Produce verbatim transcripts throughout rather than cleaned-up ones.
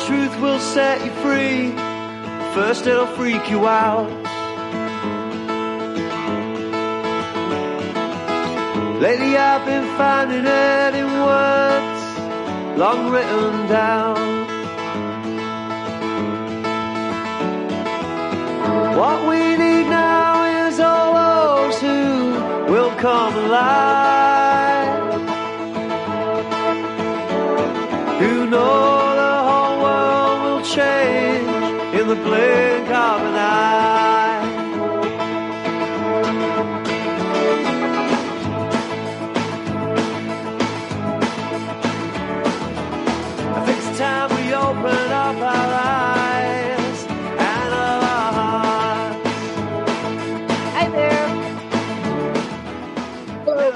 truth will set you free. First it'll freak you out. Lately I've been finding it in words long written down. What we need now is all those who will come alive, who know the whole world will change in the blink of an eye. I think it's time we open up our eyes and our hearts. Hi there. Hello.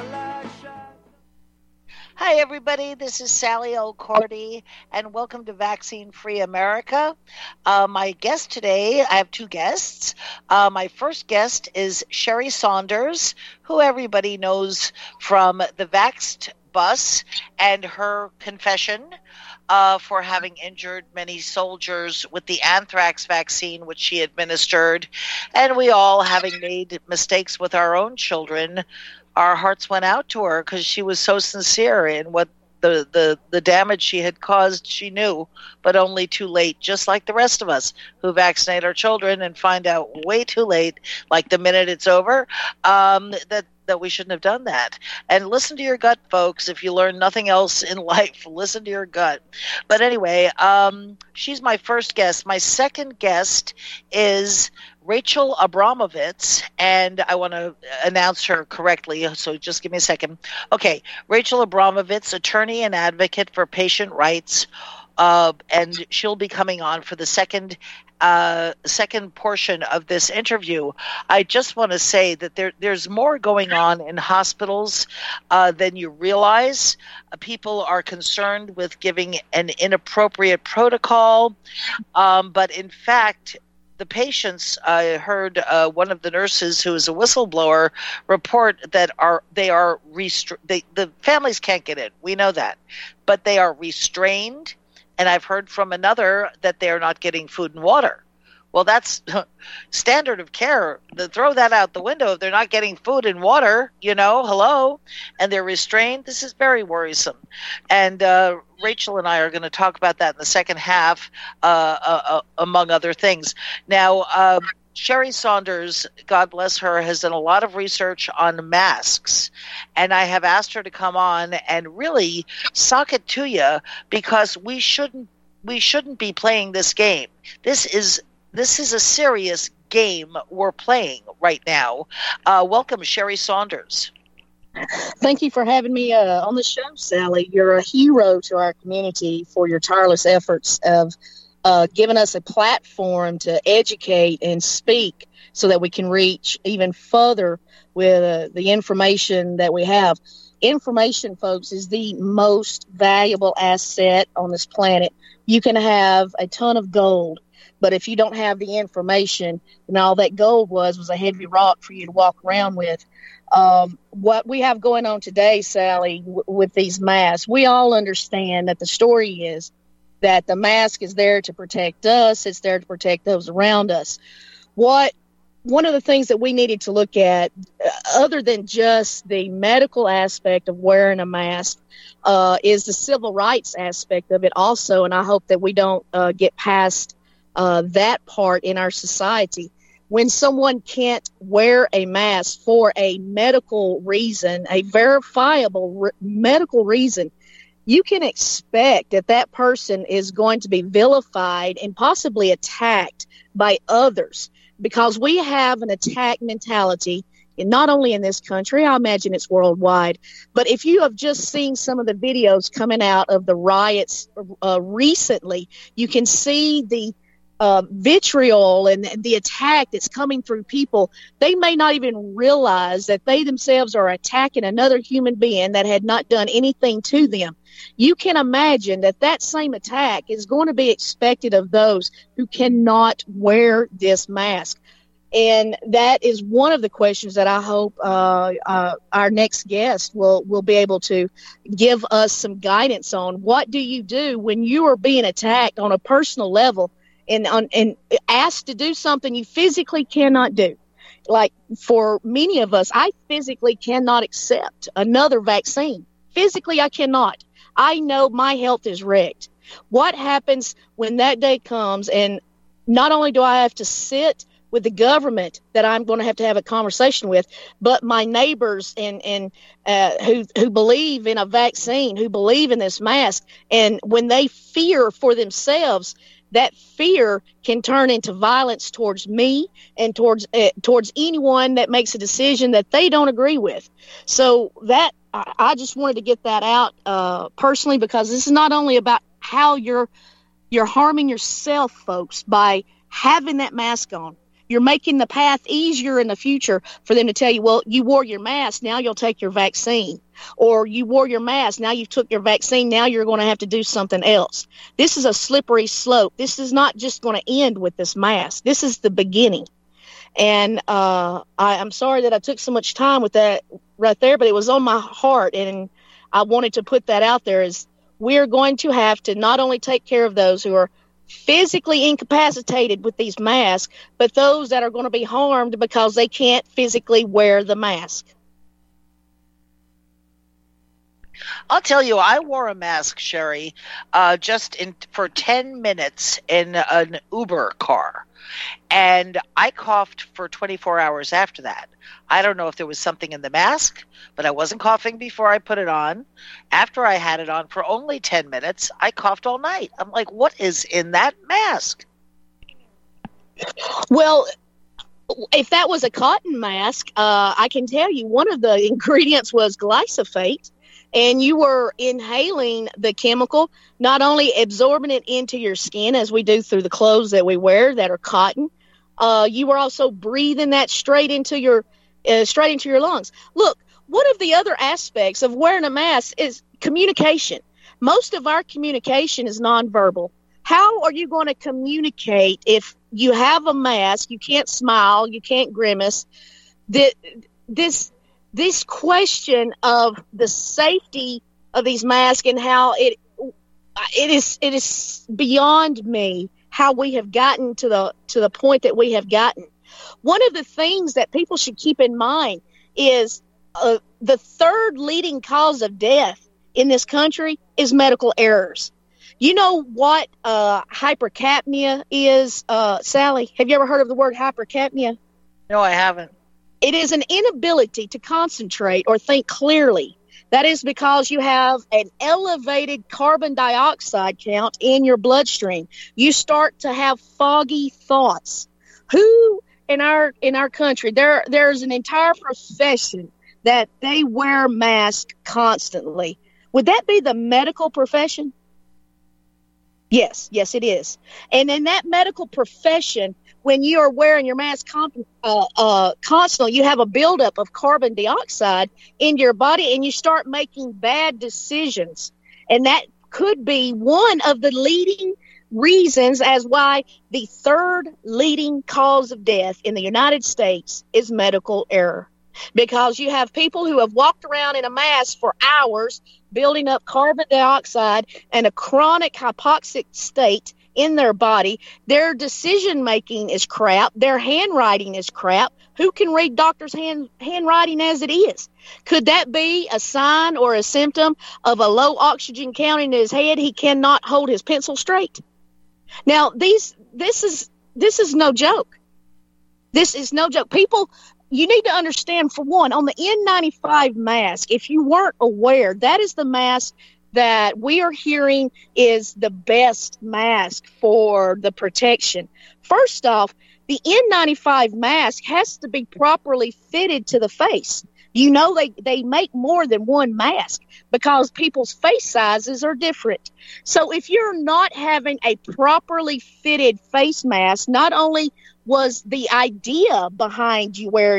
Hi, everybody. This is Sally O'Cordy, and welcome to Vaccine Free America. Uh, my guest today, I have two guests. Uh, my first guest is Sherry Saunders, who everybody knows from the Vaxxed bus and her confession uh, for having injured many soldiers with the anthrax vaccine, which she administered. And we all, having made mistakes with our own children, our hearts went out to her because she was so sincere in what the, the, the damage she had caused. She knew, but only too late, just like the rest of us who vaccinate our children and find out way too late, like the minute it's over, um, that that we shouldn't have done that. And listen to your gut, folks. If you learn nothing else in life, listen to your gut. But anyway, um, she's my first guest. My second guest is Rachel Abramovitz, and I want to announce her correctly, so just give me a second. Okay, Rachel Abramovitz, attorney and advocate for patient rights, uh, and she'll be coming on for the second uh, second portion of this interview. I just want to say that there, there's more going on in hospitals uh, than you realize. Uh, people are concerned with giving an inappropriate protocol, um, but in fact, the patients, I heard uh, one of the nurses who is a whistleblower report that are they are restri- they, the families can't get in. We know that, but they are restrained. And I've heard from another that they are not getting food and water. Well, that's standard of care. To throw that out the window if they're not getting food and water, you know, hello, and they're restrained. This is very worrisome. And uh, Rachel and I are going to talk about that in the second half, uh, uh, uh, among other things. Now, uh, Sherry Saunders, God bless her, has done a lot of research on masks, and I have asked her to come on and really sock it to you, because we shouldn't we shouldn't be playing this game. This is this is a serious game we're playing right now. Uh, welcome, Sherry Saunders. Thank you for having me uh, on the show, Sally. You're a hero to our community for your tireless efforts of Uh, giving us a platform to educate and speak so that we can reach even further with uh, the information that we have. Information, folks, is the most valuable asset on this planet. You can have a ton of gold, but if you don't have the information, then all that gold was was a heavy rock for you to walk around with. Um, what we have going on today, Sally, w- with these masks, we all understand that the story is that the mask is there to protect us. It's there to protect those around us. What one of the things that we needed to look at, uh, other than just the medical aspect of wearing a mask, uh, is the civil rights aspect of it also. And I hope that we don't uh, get past uh, that part in our society. When someone can't wear a mask for a medical reason, a verifiable re- medical reason, you can expect that that person is going to be vilified and possibly attacked by others, because we have an attack mentality, and not only in this country, I imagine it's worldwide. But if you have just seen some of the videos coming out of the riots uh, recently, you can see the uh, vitriol and the attack that's coming through people. They may not even realize that they themselves are attacking another human being that had not done anything to them. You can imagine that that same attack is going to be expected of those who cannot wear this mask. And that is one of the questions that I hope uh, uh, our next guest will, will be able to give us some guidance on. What do you do when you are being attacked on a personal level and, on, and asked to do something you physically cannot do? Like for many of us, I physically cannot accept another vaccine. Physically, I cannot. I know my health is wrecked. What happens when that day comes and not only do I have to sit with the government that I'm going to have to have a conversation with, but my neighbors and and uh, who who believe in a vaccine, who believe in this mask, and when they fear for themselves, that fear can turn into violence towards me and towards uh, towards anyone that makes a decision that they don't agree with. So that I, I just wanted to get that out uh, personally, because this is not only about how you're you're harming yourself, folks, by having that mask on. You're making the path easier in the future for them to tell you, well, you wore your mask, now you'll take your vaccine. Or you wore your mask, now you took your vaccine, now you're going to have to do something else. This is a slippery slope. This is not just going to end with this mask. This is the beginning. And uh, I, I'm sorry that I took so much time with that right there, but it was on my heart, and I wanted to put that out there. Is we're going to have to not only take care of those who are physically incapacitated with these masks, but those that are going to be harmed because they can't physically wear the mask. I'll tell you, I wore a mask, Sherry, uh, just in for ten minutes in an Uber car, and I coughed for twenty-four hours after that. I don't know if there was something in the mask, but I wasn't coughing before I put it on. After I had it on for only ten minutes, I coughed all night. I'm like, what is in that mask? Well, if that was a cotton mask, uh, I can tell you one of the ingredients was glyphosate, and you were inhaling the chemical, not only absorbing it into your skin as we do through the clothes that we wear that are cotton, uh, you were also breathing that straight into your uh, straight into your lungs. Look, one of the other aspects of wearing a mask is communication. Most of our communication is nonverbal. How are you going to communicate if you have a mask, you can't smile, you can't grimace? The, this this question of the safety of these masks and how it it is it is beyond me how we have gotten to the to the point that we have gotten. One of the things that people should keep in mind is uh, the third leading cause of death in this country is medical errors. You know what uh, hypercapnia is, uh, Sally? Have you ever heard of the word hypercapnia? No, I haven't. It is an inability to concentrate or think clearly. That is because you have an elevated carbon dioxide count in your bloodstream. You start to have foggy thoughts. Who in our in our country, there there's an entire profession that they wear masks constantly. Would that be the medical profession? Yes, yes, it is. And in that medical profession, when you are wearing your mask con- uh, uh, constantly, you have a buildup of carbon dioxide in your body, and you start making bad decisions. And that could be one of the leading reasons as why the third leading cause of death in the United States is medical error. Because you have people who have walked around in a mask for hours, building up carbon dioxide and a chronic hypoxic state in their body. Their decision making is crap. Their handwriting is crap. Who can read doctors' hand, handwriting as it is? Could that be a sign or a symptom of a low oxygen count in his head? He cannot hold his pencil straight. Now, these this is this is no joke. This is no joke. People, you need to understand, for one, on the N ninety-five mask, if you weren't aware, that is the mask that we are hearing is the best mask for the protection. First off, the N ninety-five mask has to be properly fitted to the face. You know, they, they make more than one mask because people's face sizes are different. So if you're not having a properly fitted face mask, not only was the idea behind you wearing it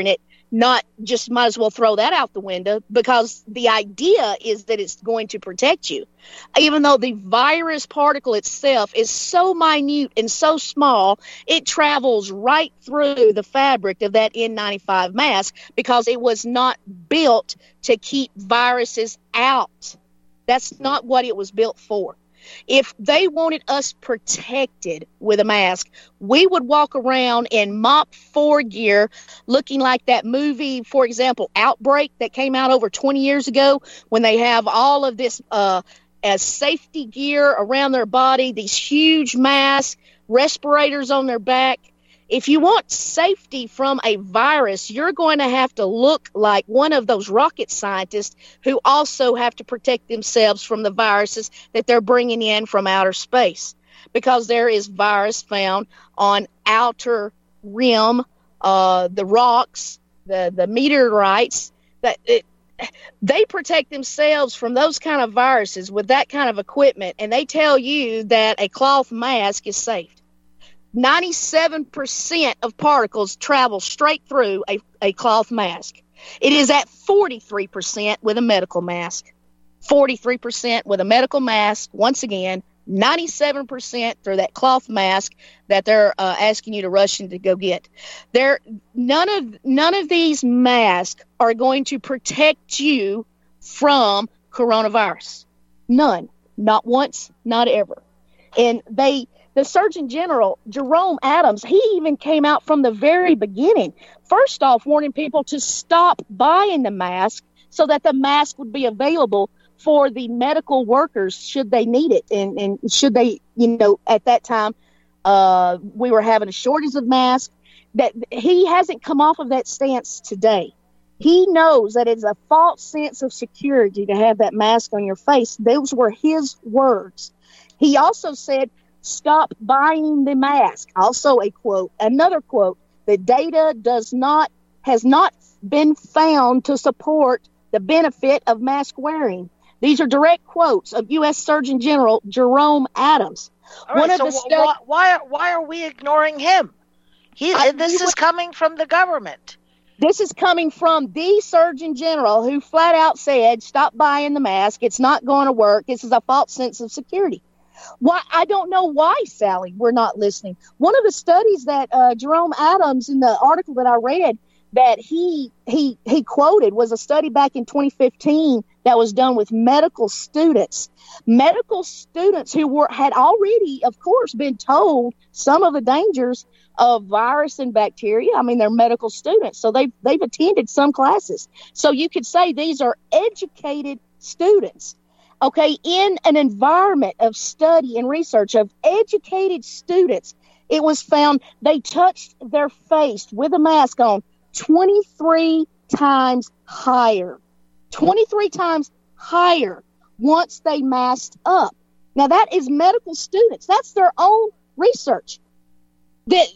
not just might as well throw that out the window, because the idea is that it's going to protect you. Even though the virus particle itself is so minute and so small, it travels right through the fabric of that N ninety-five mask because it was not built to keep viruses out. That's not what it was built for. If they wanted us protected with a mask, we would walk around in mop four gear looking like that movie, for example, Outbreak, that came out over twenty years ago, when they have all of this uh, as safety gear around their body, these huge masks, respirators on their back. If you want safety from a virus, you're going to have to look like one of those rocket scientists who also have to protect themselves from the viruses that they're bringing in from outer space, because there is virus found on outer rim, uh, the rocks, the, the meteorites, that it, they protect themselves from those kind of viruses with that kind of equipment, and they tell you that a cloth mask is safe. ninety-seven percent of particles travel straight through a, a cloth mask. It is at forty-three percent with a medical mask. forty-three percent with a medical mask. Once again, ninety-seven percent through that cloth mask that they're uh, asking you to rush in to go get. There, none of none of these masks are going to protect you from coronavirus. None. Not once, not ever. And they... The Surgeon General, Jerome Adams, he even came out from the very beginning, first off warning people to stop buying the mask so that the mask would be available for the medical workers should they need it. And, and should they, you know, at that time, uh, we were having a shortage of masks. That he hasn't come off of that stance today. He knows that it's a false sense of security to have that mask on your face. Those were his words. He also said, stop buying the mask. Also a quote, another quote, the data does not, has not been found to support the benefit of mask wearing. These are direct quotes of U S Surgeon General Jerome Adams. All right, One of so the wh- stu- wh- why, why are we ignoring him? He, I- this he is was- coming from the government. This is coming from the Surgeon General who flat out said, stop buying the mask. It's not going to work. This is a false sense of security. Why? I don't know why, Sally, we're not listening. One of the studies that uh, Jerome Adams, in the article that I read, that he he he quoted was a study back in twenty fifteen that was done with medical students. Medical students who were had already, of course, been told some of the dangers of virus and bacteria. I mean, they're medical students, so they've, they've attended some classes. So you could say these are educated students. Okay, in an environment of study and research of educated students, it was found they touched their face with a mask on twenty-three times higher. twenty-three times higher once they masked up. Now, that is medical students. That's their own research. That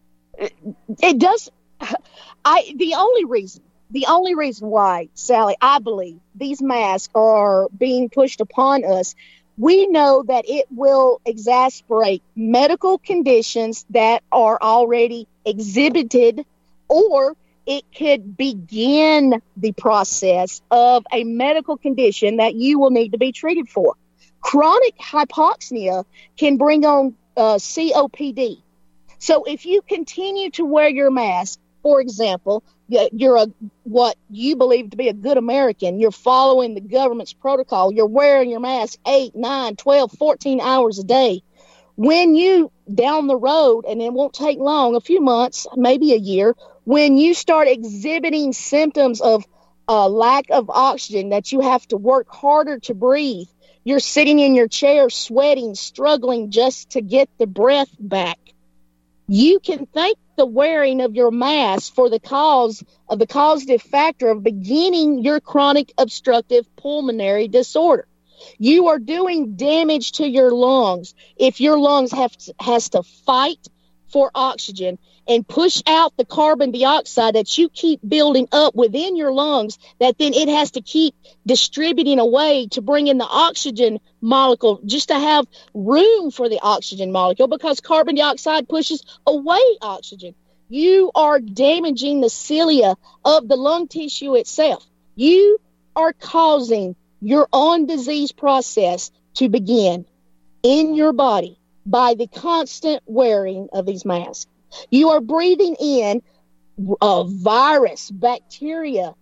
it does. I the only reason. The only reason why, Sally, I believe these masks are being pushed upon us, we know that it will exacerbate medical conditions that are already exhibited, or it could begin the process of a medical condition that you will need to be treated for. Chronic hypoxia can bring on uh, C O P D. So if you continue to wear your mask, for example, you're a what you believe to be a good American. You're following the government's protocol. You're wearing your mask eight, nine, twelve, fourteen hours a day. When you down the road, and it won't take long, a few months, maybe a year, when you start exhibiting symptoms of uh, lack of oxygen, that you have to work harder to breathe, you're sitting in your chair, sweating, struggling just to get the breath back. You can thank the wearing of your mask for the cause of the causative factor of beginning your chronic obstructive pulmonary disorder. You are doing damage to your lungs if your lungs have to, has to fight for oxygen and push out the carbon dioxide that you keep building up within your lungs, that then it has to keep distributing away to bring in the oxygen molecule, just to have room for the oxygen molecule, because carbon dioxide pushes away oxygen. you are damaging the cilia of the lung tissue itself. You are causing your own disease process to begin in your body by the constant wearing of these masks. You are breathing in a virus, bacteria,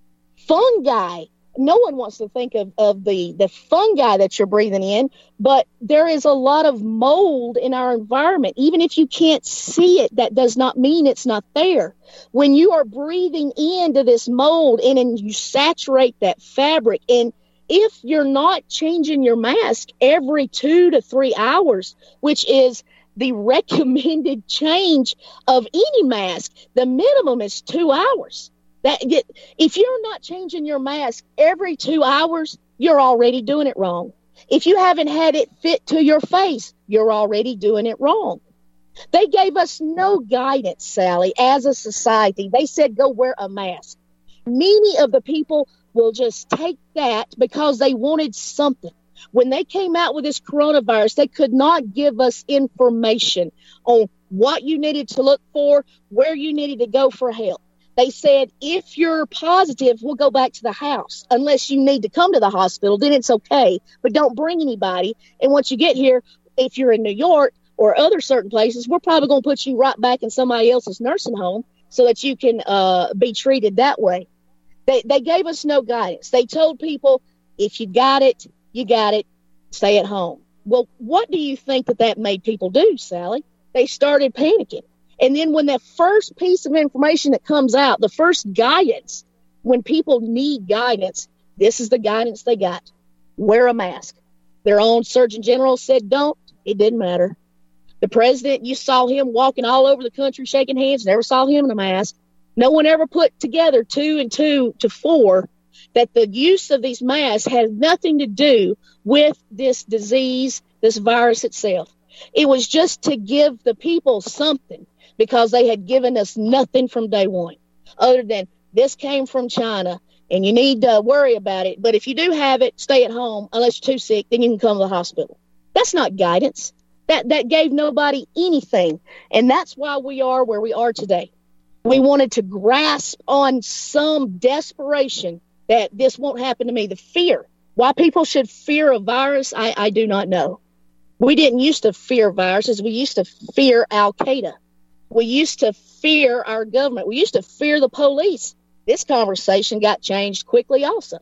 fungi. No one wants to think of, of the, the fungi that you're breathing in, but there is a lot of mold in our environment. Even if you can't see it, that does not mean it's not there. When you are breathing into this mold and, and you saturate that fabric, and if you're not changing your mask every two to three hours, which is the recommended change of any mask, the minimum is two hours. That if you're not changing your mask every two hours, you're already doing it wrong. If you haven't had it fit to your face, you're already doing it wrong. They gave us no guidance, Sally, as a society. They said, go wear a mask. Many of the people will just take that because they wanted something. When they came out with this coronavirus, they could not give us information on what you needed to look for, where you needed to go for help. They said, if you're positive, we'll go back to the house. Unless you need to come to the hospital, then it's okay. But don't bring anybody. And once you get here, if you're in New York or other certain places, we're probably going to put you right back in somebody else's nursing home so that you can uh, be treated that way. They, they gave us no guidance. They told people, if you got it, you got it, stay at home. Well, what do you think that that made people do, Sally? They started panicking. And then when that first piece of information that comes out, the first guidance, when people need guidance, this is the guidance they got. Wear a mask. Their own Surgeon General said don't. It didn't matter. The president, you saw him walking all over the country shaking hands, never saw him in a mask. No one ever put together two and two to four that the use of these masks has nothing to do with this disease, this virus itself. It was just to give the people something, because they had given us nothing from day one other than this came from China and you need to worry about it. But if you do have it, stay at home. Unless you're too sick, then you can come to the hospital. That's not guidance. That, that gave nobody anything. And that's why we are where we are today. We wanted to grasp on some desperation that this won't happen to me. The fear. Why people should fear a virus, I, I do not know. We didn't used to fear viruses. We used to fear Al-Qaeda. We used to fear our government. We used to fear the police. This conversation got changed quickly also.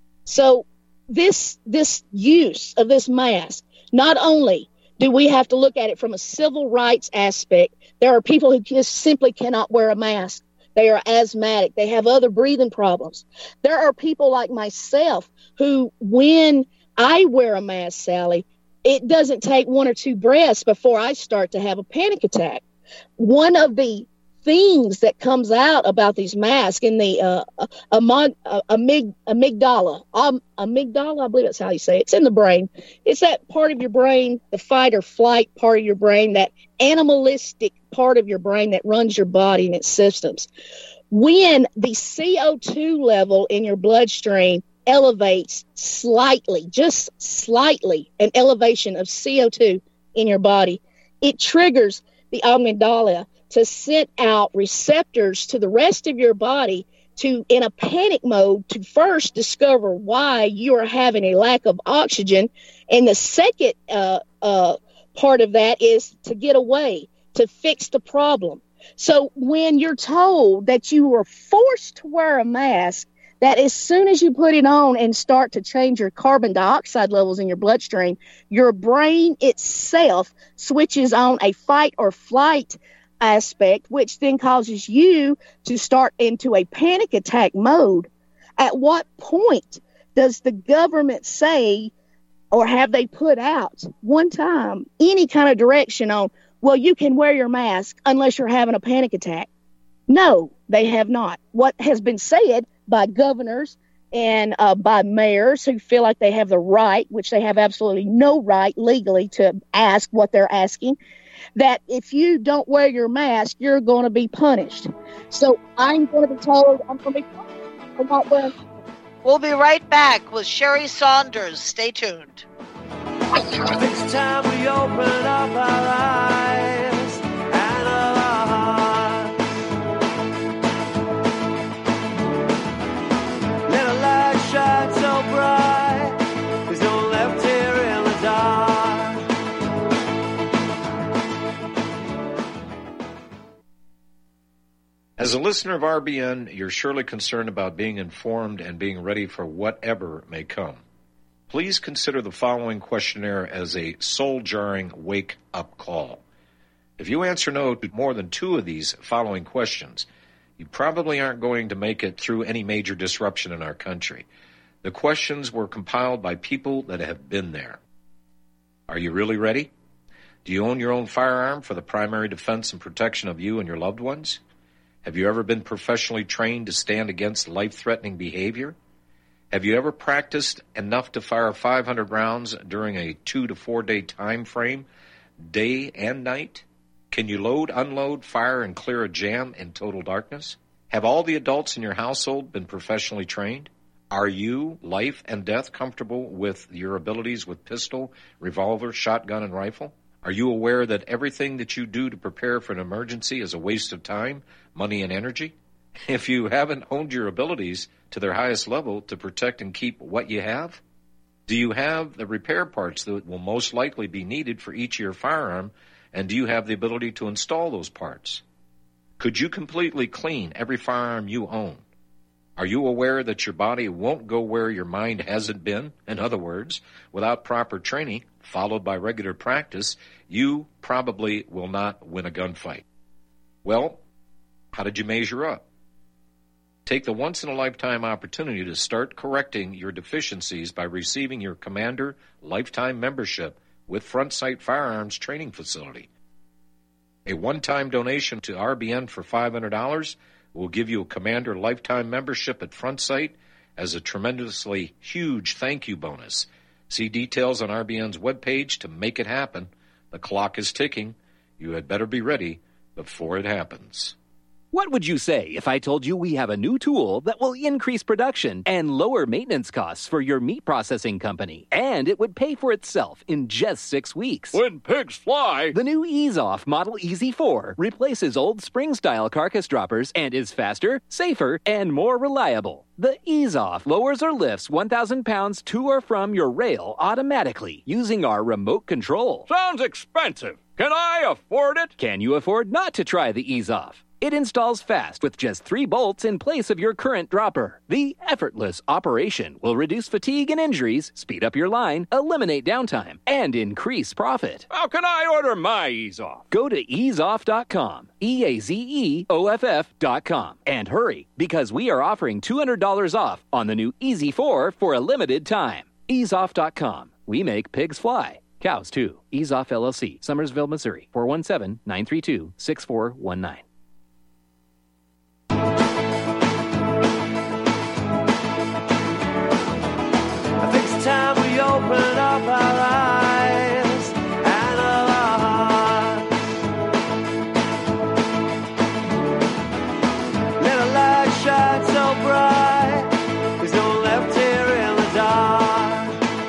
So this this use of this mask, not only do we have to look at it from a civil rights aspect, there are people who just simply cannot wear a mask. They are asthmatic. They have other breathing problems. There are people like myself who, when I wear a mask, Sally, it doesn't take one or two breaths before I start to have a panic attack. One of the things that comes out about these masks in the uh, among, uh, amyg, amygdala, um, amygdala, I believe that's how you say it. It's in the brain. It's that part of your brain, the fight or flight part of your brain, that animalistic part of your brain that runs your body and its systems. When the C O two level in your bloodstream elevates slightly, just slightly, an elevation of C O two in your body, it triggers the amygdala to send out receptors to the rest of your body to, in a panic mode, to first discover why you are having a lack of oxygen. And the second uh, uh, part of that is to get away, to fix the problem. So when you're told that you were forced to wear a mask, that as soon as you put it on and start to change your carbon dioxide levels in your bloodstream, your brain itself switches on a fight or flight aspect, which then causes you to start into a panic attack mode. At what point does the government say, or have they put out one time any kind of direction on, well, you can wear your mask unless you're having a panic attack? No, they have not. What has been said by governors and uh, by mayors who feel like they have the right, which they have absolutely no right legally to ask what they're asking, that if you don't wear your mask, you're going to be punished. So I'm going to be told I'm going to be punished for not wearing. We'll be right back with Sherry Saunders. Stay tuned. It's time we open up our eyes and our hearts As a listener of R B N, you're surely concerned about being informed and being ready for whatever may come. Please consider the following questionnaire as a soul-jarring wake-up call. If you answer no to more than two of these following questions, you probably aren't going to make it through any major disruption in our country. The questions were compiled by people that have been there. Are you really ready? Do you own your own firearm for the primary defense and protection of you and your loved ones? Have you ever been professionally trained to stand against life-threatening behavior? Have you ever practiced enough to fire five hundred rounds during a two to four day time frame, day and night? Can you load, unload, fire, and clear a jam in total darkness? Have all the adults in your household been professionally trained? Are you, life and death, comfortable with your abilities with pistol, revolver, shotgun, and rifle? Are you aware that everything that you do to prepare for an emergency is a waste of time, money, and energy? If you haven't honed your abilities to their highest level to protect and keep what you have, do you have the repair parts that will most likely be needed for each of your firearm, and do you have the ability to install those parts? Could you completely clean every firearm you own? Are you aware that your body won't go where your mind hasn't been? In other words, without proper training, followed by regular practice, you probably will not win a gunfight. Well, how did you measure up? Take the once-in-a-lifetime opportunity to start correcting your deficiencies by receiving your Commander Lifetime Membership with Front Sight Firearms Training Facility. A one-time donation to R B N for five hundred dollars will give you a Commander Lifetime Membership at Front Sight as a tremendously huge thank you bonus. See details on R B N's webpage to make it happen. The clock is ticking. You had better be ready before it happens. What would you say if I told you we have a new tool that will increase production and lower maintenance costs for your meat processing company, and it would pay for itself in just six weeks? When pigs fly! The new Ease Off Model E Z four replaces old spring-style carcass droppers and is faster, safer, and more reliable. The Ease Off lowers or lifts one thousand pounds to or from your rail automatically using our remote control. Sounds expensive. Can I afford it? Can you afford not to try the Ease Off? It installs fast with just three bolts in place of your current dropper. The effortless operation will reduce fatigue and injuries, speed up your line, eliminate downtime, and increase profit. How can I order my Ease Off? Go to ease off dot com, E A Z E O F F dot com, and hurry, because we are offering two hundred dollars off on the new E Z four for a limited time. ease off dot com. We make pigs fly. Cows, too. Ease Off L L C, Summersville, Missouri, four one seven, nine three two, six four one nine. Time we open up our eyes and our hearts. Let a light shine so bright, there's no left here in the dark.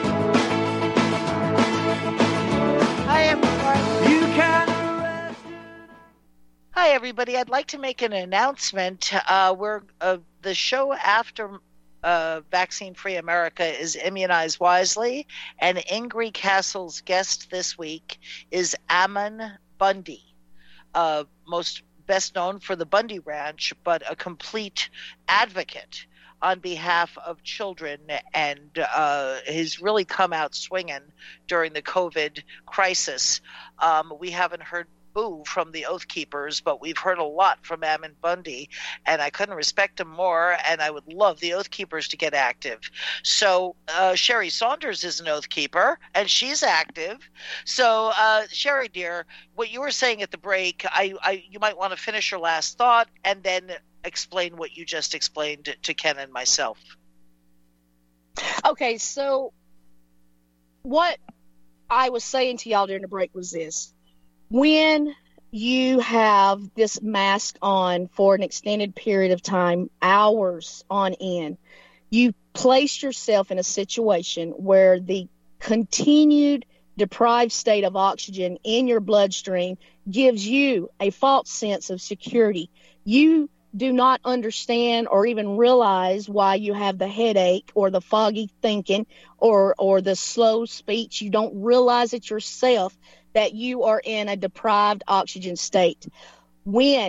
Hi, everyone. You can rest. Hi, everybody. I'd like to make an announcement. Uh, we're uh, the show after Uh, Vaccine Free America is Immunize Wisely, and Ingrid Castle's guest this week is Ammon Bundy, uh, most best known for the Bundy Ranch, but a complete advocate on behalf of children, and uh, has really come out swinging during the COVID crisis. Um, we haven't heard boo from the Oath Keepers, but we've heard a lot from Ammon Bundy, and I couldn't respect him more, and I would love the Oath Keepers to get active. So uh, Sherry Saunders is an Oath Keeper, and she's active. So uh, Sherry, dear, what you were saying at the break, I, I you might want to finish your last thought and then explain what you just explained to, to Ken and myself. Okay, so what I was saying to y'all during the break was this. When you have this mask on for an extended period of time, hours on end, you place yourself in a situation where the continued deprived state of oxygen in your bloodstream gives you a false sense of security. You do not understand or even realize why you have the headache or the foggy thinking or or the slow speech. You don't realize it yourself that you are in a deprived oxygen state. When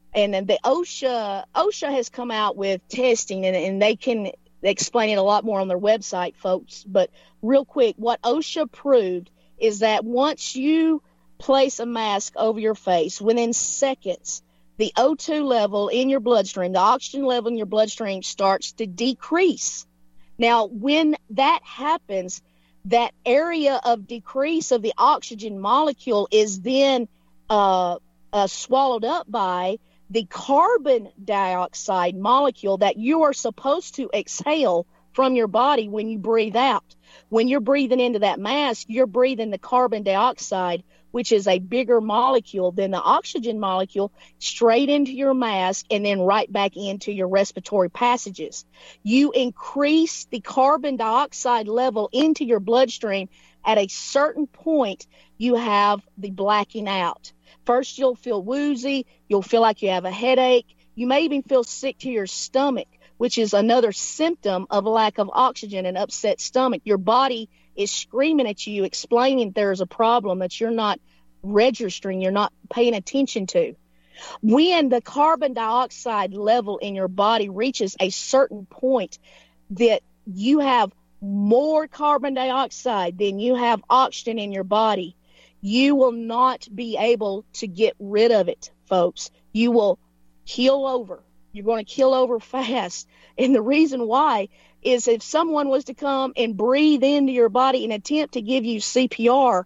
And then the OSHA, OSHA has come out with testing, and, and they can explain it a lot more on their website, folks. But real quick, what OSHA proved is that once you place a mask over your face, within seconds, the O two level in your bloodstream, the oxygen level in your bloodstream starts to decrease. Now, when that happens, that area of decrease of the oxygen molecule is then uh, uh, swallowed up by the carbon dioxide molecule that you are supposed to exhale from your body when you breathe out. When you're breathing into that mask, you're breathing the carbon dioxide, which is a bigger molecule than the oxygen molecule, straight into your mask and then right back into your respiratory passages. You increase the carbon dioxide level into your bloodstream. At a certain point, you have the blacking out. First, you'll feel woozy. You'll feel like you have a headache. You may even feel sick to your stomach, which is another symptom of a lack of oxygen and upset stomach. Your body is screaming at you, explaining there's a problem that you're not registering, you're not paying attention to. When the carbon dioxide level in your body reaches a certain point that you have more carbon dioxide than you have oxygen in your body, you will not be able to get rid of it, folks. You will keel over. You're going to keel over fast. And the reason why is if someone was to come and breathe into your body and attempt to give you C P R,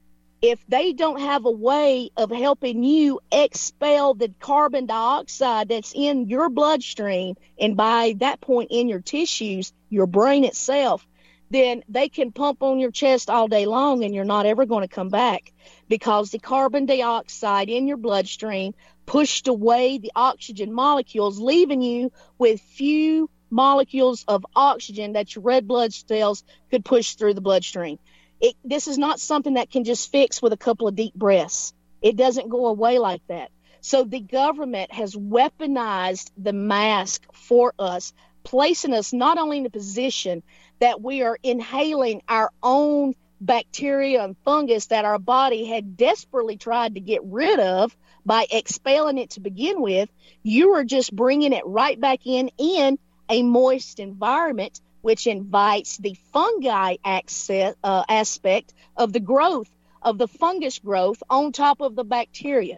if they don't have a way of helping you expel the carbon dioxide that's in your bloodstream, and by that point in your tissues, your brain itself, then they can pump on your chest all day long and you're not ever going to come back, because the carbon dioxide in your bloodstream pushed away the oxygen molecules, leaving you with few molecules of oxygen that your red blood cells could push through the bloodstream. It, this is not something that can just fix with a couple of deep breaths. It doesn't go away like that. So the government has weaponized the mask for us, placing us not only in a position that we are inhaling our own bacteria and fungus that our body had desperately tried to get rid of by expelling it to begin with, you are just bringing it right back in in a moist environment, which invites the fungi access, uh, aspect of the growth, of the fungus growth on top of the bacteria.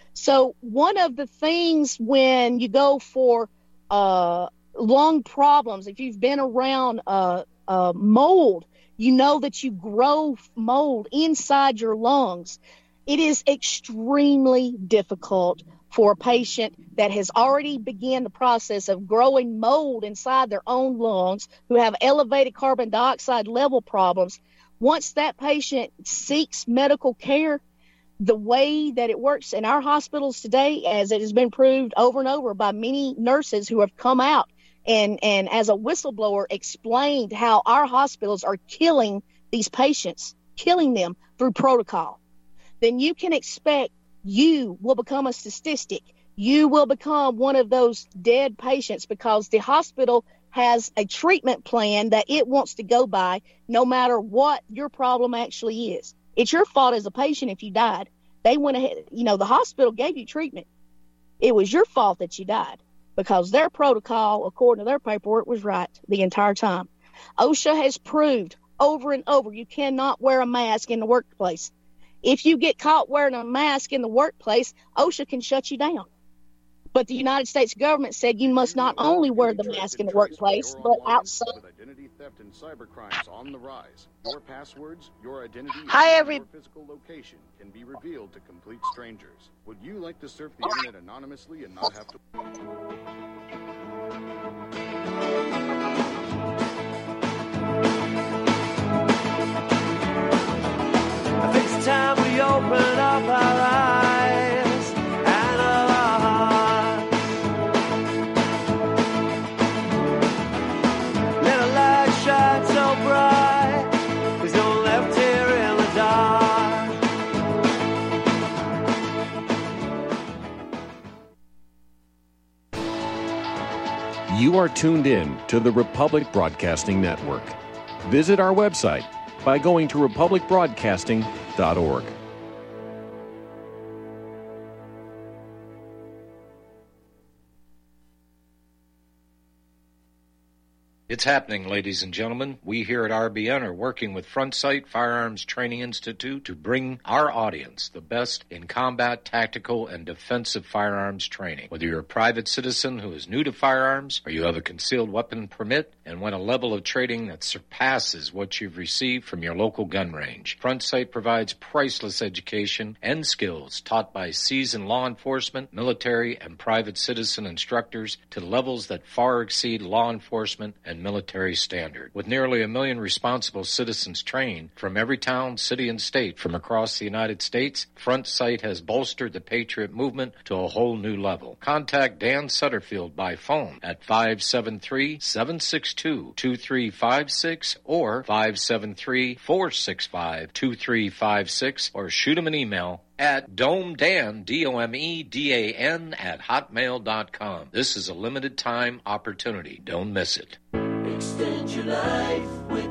So one of the things when you go for uh, lung problems, if you've been around uh, uh, mold, you know that you grow mold inside your lungs. It is extremely difficult for a patient that has already begun the process of growing mold inside their own lungs, who have elevated carbon dioxide level problems. Once that patient seeks medical care, the way that it works in our hospitals today, as it has been proved over and over by many nurses who have come out and, and as a whistleblower explained how our hospitals are killing these patients, killing them through protocol, then you can expect you will become a statistic. You will become one of those dead patients, because the hospital has a treatment plan that it wants to go by no matter what your problem actually is. It's your fault as a patient if you died. They went ahead, you know, the hospital gave you treatment. It was your fault that you died, because their protocol, according to their paperwork, was right the entire time. OSHA has proved over and over you cannot wear a mask in the workplace. If you get caught wearing a mask in the workplace, OSHA can shut you down. But the United States government said you must not only wear the mask in the workplace, but outside. With identity theft and cyber crimes on the rise, your passwords, your identity, Hi, and every- your physical location can be revealed to complete strangers. Would you like to surf the internet anonymously and not have to... I think it's time we open up our eyes and our hearts. Let a light shine so bright, 'cause you're left here in the dark. You are tuned in to the Republic Broadcasting Network. Visit our website by going to republic broadcasting dot org. It's happening, ladies and gentlemen. We here at R B N are working with Front Sight Firearms Training Institute to bring our audience the best in combat, tactical, and defensive firearms training. Whether you're a private citizen who is new to firearms, or you have a concealed weapon permit and want a level of training that surpasses what you've received from your local gun range, Front Sight provides priceless education and skills taught by seasoned law enforcement, military, and private citizen instructors to levels that far exceed law enforcement and military standard. With nearly a million responsible citizens trained from every town, city, and state from across the United States, Front Sight has bolstered the Patriot movement to a whole new level. Contact Dan Sutterfield by phone at five seven three, seven six two, two three five six or five seven three, four six five, two three five six or shoot him an email at domedan, D O M E D A N, at hotmail dot com. This is a limited time opportunity. Don't miss it. Extend your life with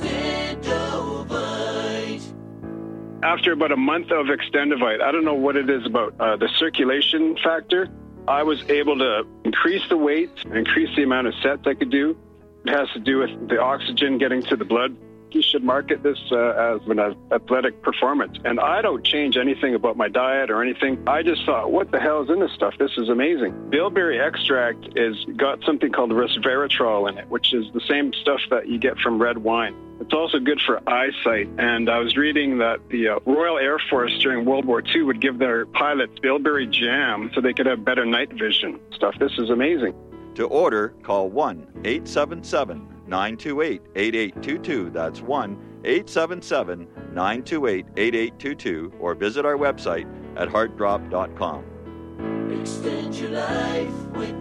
Extendovite. After about a month of Extendovite, I don't know what it is about uh, the circulation factor, I was able to increase the weight, increase the amount of sets I could do. It has to do with the oxygen getting to the blood. You should market this uh, as an athletic performance. And I don't change anything about my diet or anything. I just thought, what the hell is in this stuff? This is amazing. Bilberry extract is got something called resveratrol in it, which is the same stuff that you get from red wine. It's also good for eyesight. And I was reading that the uh, Royal Air Force during World War Two would give their pilots bilberry jam so they could have better night vision stuff. This is amazing. To order, call one eight seven seven, nine two eight, eight eight two two. That's one eight seven seven, nine two eight, eight eight two two or visit our website at heart drop dot com. Extend your life with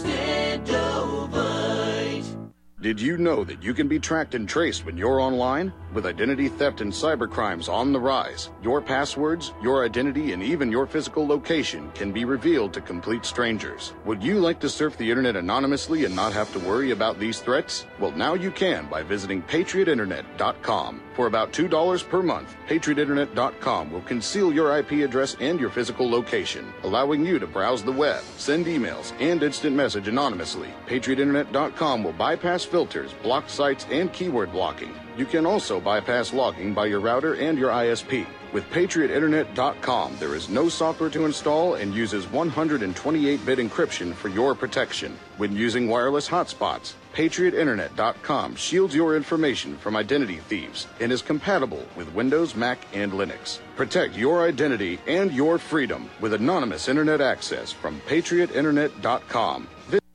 Extendovite. Did you know that you can be tracked and traced when you're online? With identity theft and cybercrimes on the rise, your passwords, your identity, and even your physical location can be revealed to complete strangers. Would you like to surf the internet anonymously and not have to worry about these threats? Well, now you can by visiting patriot internet dot com. For about two dollars per month, patriot internet dot com will conceal your I P address and your physical location, allowing you to browse the web, send emails, and instant message anonymously. patriot internet dot com will bypass filters, block sites, and keyword blocking. You can also bypass logging by your router and your I S P. With patriot internet dot com, there is no software to install and uses one hundred twenty-eight bit encryption for your protection. When using wireless hotspots, patriot internet dot com shields your information from identity thieves and is compatible with Windows, Mac, and Linux. Protect your identity and your freedom with anonymous internet access from patriot internet dot com.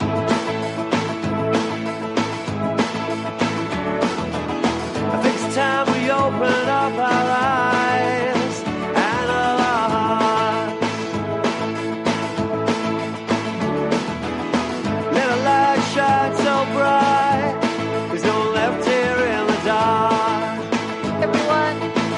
Time we open up our eyes and our hearts. Let a light shine so bright. There's no left here in the dark. Everyone.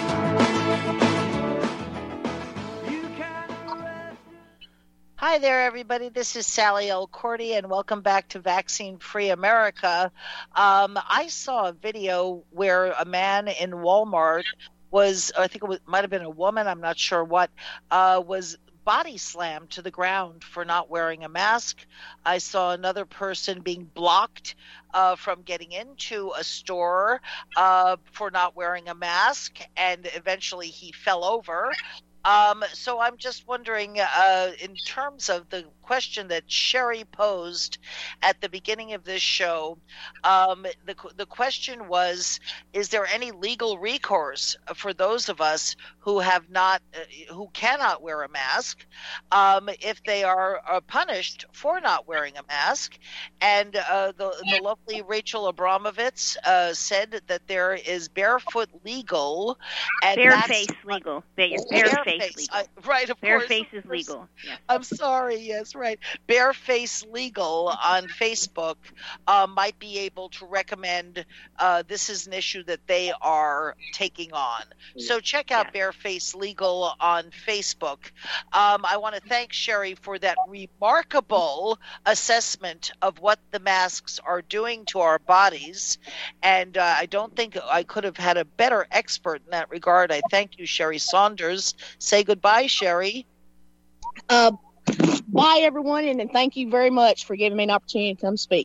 You can rest. Hi there, everybody. This is Sally L. Cordy, and welcome back to Vaccine Free America. Um, I saw a video where a man in Walmart was, I think it was, might have been a woman, I'm not sure what, uh, was body slammed to the ground for not wearing a mask. I saw another person being blocked uh, from getting into a store uh, for not wearing a mask, and eventually he fell over. Um, so I'm just wondering, uh, in terms of the question that Sherry posed at the beginning of this show, um, the the question was, is there any legal recourse for those of us who have not, uh, who cannot wear a mask, um, if they are, are punished for not wearing a mask? And uh, the, the lovely Rachel Abramovitz uh, said that there is barefoot legal. And Bareface legal. Bareface Bareface. legal. I, right, of Bareface course. is legal. Yeah. I'm sorry. Yes, right. Bareface Legal on Facebook uh, might be able to recommend uh, this is an issue that they are taking on. So check out yeah. Bareface Legal on Facebook. Um, I want to thank Sherry for that remarkable assessment of what the masks are doing to our bodies. And uh, I don't think I could have had a better expert in that regard. I thank you, Sherry Saunders. Say goodbye, Sherry. Uh, bye, everyone, and, and thank you very much for giving me an opportunity to come speak.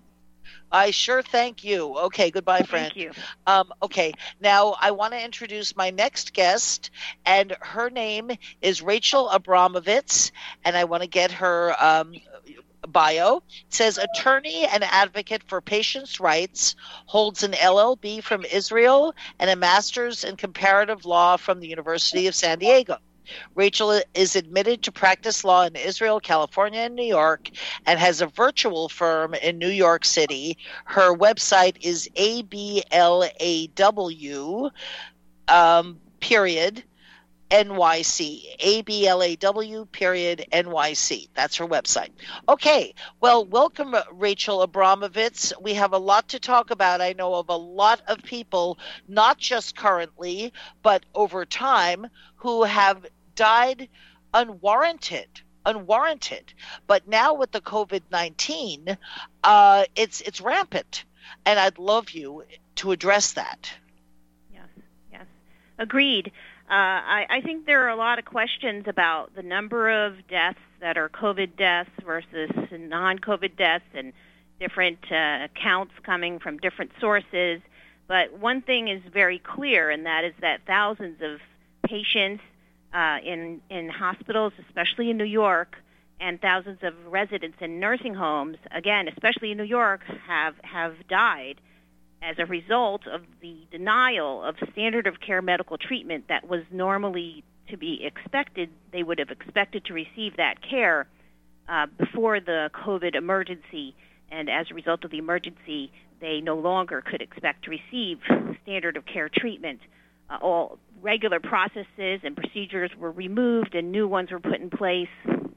I sure thank you. Okay, goodbye, friend. Thank you. Um, okay, now I want to introduce my next guest, and her name is Rachel Abramovitz, and I want to get her um, bio. It says attorney and advocate for patients' rights, holds an L L B from Israel and a master's in comparative law from the University of San Diego. Rachel is admitted to practice law in Israel, California, and New York, and has a virtual firm in New York City. Her website is A B L A W, um, period, N Y C. A B L A W, period, N Y C. That's her website. Okay, well, welcome, Rachel Abramovitz. We have a lot to talk about. I know of a lot of people, not just currently, but over time, who have died unwarranted, unwarranted. But now with the COVID nineteen, uh, it's it's rampant, and I'd love you to address that. Yes, yes, agreed. Uh, I, I think there are a lot of questions about the number of deaths that are COVID deaths versus non-COVID deaths, and different uh, counts coming from different sources. But one thing is very clear, and that is that thousands of patients Uh, in in hospitals, especially in New York, and thousands of residents in nursing homes, again, especially in New York, have have died as a result of the denial of standard of care medical treatment that was normally to be expected. They would have expected to receive that care uh, before the COVID emergency, and as a result of the emergency, they no longer could expect to receive standard of care treatment. Uh, all regular processes and procedures were removed and new ones were put in place.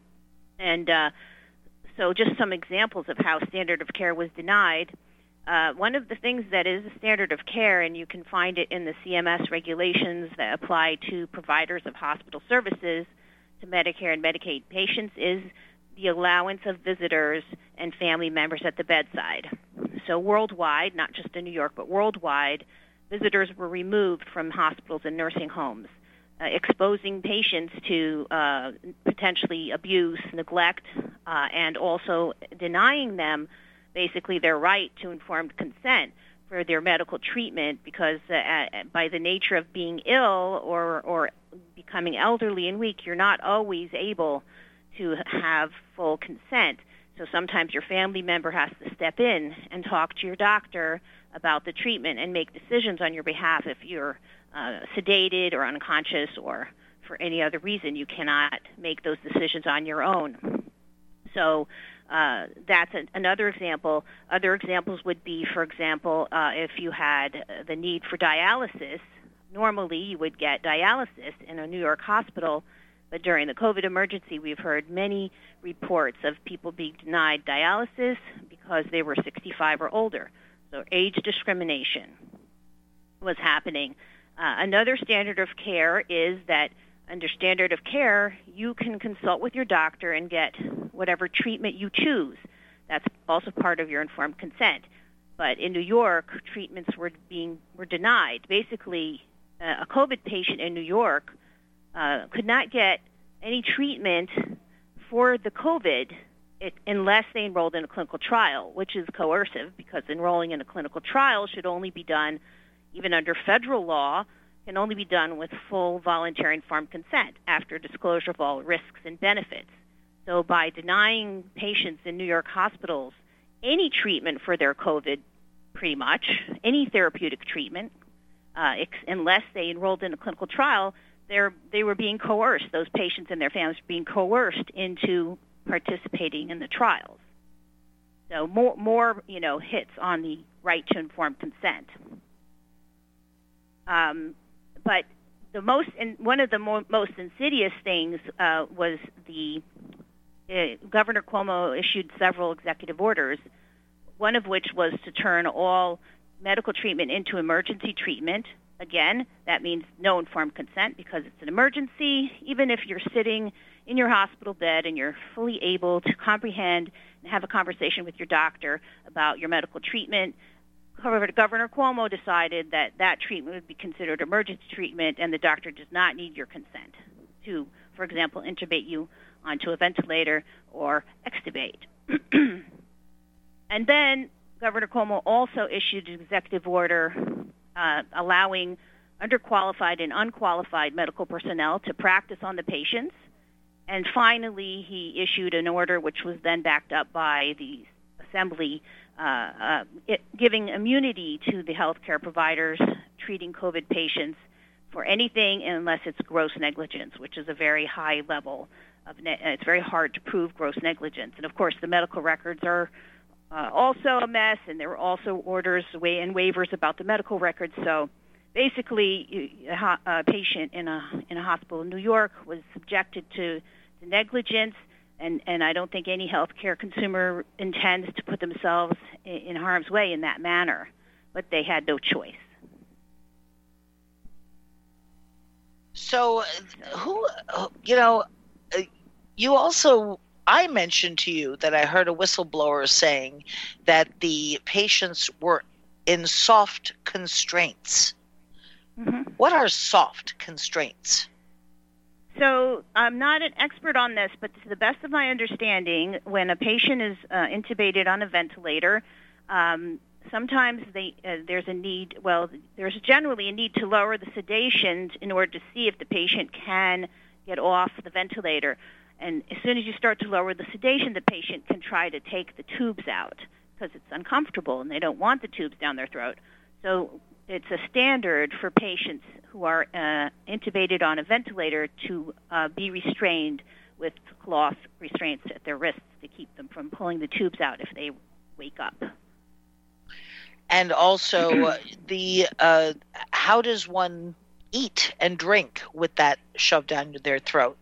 And uh, so just some examples of how standard of care was denied. Uh, one of the things that is a standard of care, and you can find it in the C M S regulations that apply to providers of hospital services to Medicare and Medicaid patients, is the allowance of visitors and family members at the bedside. So worldwide, not just in New York, but worldwide, visitors were removed from hospitals and nursing homes, uh, exposing patients to uh, potentially abuse, neglect, uh, and also denying them basically their right to informed consent for their medical treatment, because uh, by the nature of being ill or, or becoming elderly and weak, you're not always able to have full consent. So sometimes your family member has to step in and talk to your doctor about the treatment and make decisions on your behalf. If you're uh, sedated or unconscious or for any other reason, you cannot make those decisions on your own. So uh, that's a, another example. Other examples would be, for example, uh, if you had the need for dialysis. Normally you would get dialysis in a New York hospital, but during the COVID emergency, we've heard many reports of people being denied dialysis because they were sixty-five or older. So age discrimination was happening. Uh, another standard of care is that under standard of care, you can consult with your doctor and get whatever treatment you choose. That's also part of your informed consent. But in New York, treatments were being were denied. Basically, uh, a COVID patient in New York uh, could not get any treatment for the COVID It, unless they enrolled in a clinical trial, which is coercive, because enrolling in a clinical trial should only be done, even under federal law, can only be done with full voluntary informed consent after disclosure of all risks and benefits. So by denying patients in New York hospitals any treatment for their COVID, pretty much, any therapeutic treatment, uh, ex- unless they enrolled in a clinical trial, they're, they were being coerced. Those patients and their families were being coerced into participating in the trials. So more, more, you know, hits on the right to informed consent. Um, but the most, and one of the mo- most insidious things uh, was the uh, Governor Cuomo issued several executive orders, one of which was to turn all medical treatment into emergency treatment. Again, that means no informed consent because it's an emergency. Even if you're sitting in your hospital bed and you're fully able to comprehend and have a conversation with your doctor about your medical treatment, however, Governor Cuomo decided that that treatment would be considered emergency treatment and the doctor does not need your consent to, for example, intubate you onto a ventilator or extubate. And then Governor Cuomo also issued an executive order uh, allowing underqualified and unqualified medical personnel to practice on the patients. And finally, he issued an order which was then backed up by the Assembly, uh, uh, it, giving immunity to the healthcare providers treating COVID patients for anything unless it's gross negligence, which is a very high level of ne- it's very hard to prove gross negligence. And of course, the medical records are uh, also a mess, and there were also orders and waivers about the medical records. So basically, a, a patient in a in a hospital in New York was subjected to, to negligence, and, and I don't think any healthcare consumer intends to put themselves in, in harm's way in that manner, but they had no choice. So, who, you know, you also, I mentioned to you that I heard a whistleblower saying that the patients were in soft constraints. Mm-hmm. What are soft constraints? So, I'm not an expert on this, but to the best of my understanding, when a patient is uh, intubated on a ventilator, um, sometimes they, uh, there's a need, well, there's generally a need to lower the sedation in order to see if the patient can get off the ventilator. And as soon as you start to lower the sedation, the patient can try to take the tubes out because it's uncomfortable and they don't want the tubes down their throat. So it's a standard for patients who are uh, intubated on a ventilator to uh, be restrained with cloth restraints at their wrists to keep them from pulling the tubes out if they wake up. And also, uh, the uh, how does one eat and drink with that shoved down their throat?